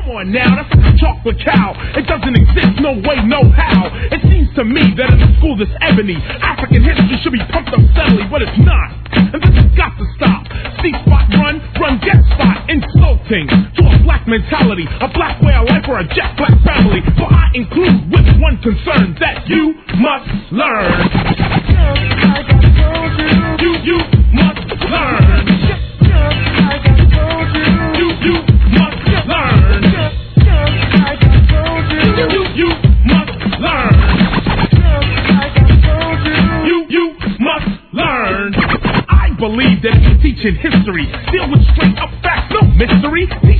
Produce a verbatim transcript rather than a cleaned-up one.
Come on now, that's like a chocolate cow. It doesn't exist, no way, no how. It seems to me that in a school this ebony, African history should be pumped up steadily, but it's not. And this has got to stop. See spot run, run get spot, insulting to a black mentality, a black way of life or a jet black family. For I include with one concern that you must learn. You, you must learn. You, you must learn. You, you must learn. You, you must learn. I believe that if you're teaching history, deal with straight up facts, no mystery.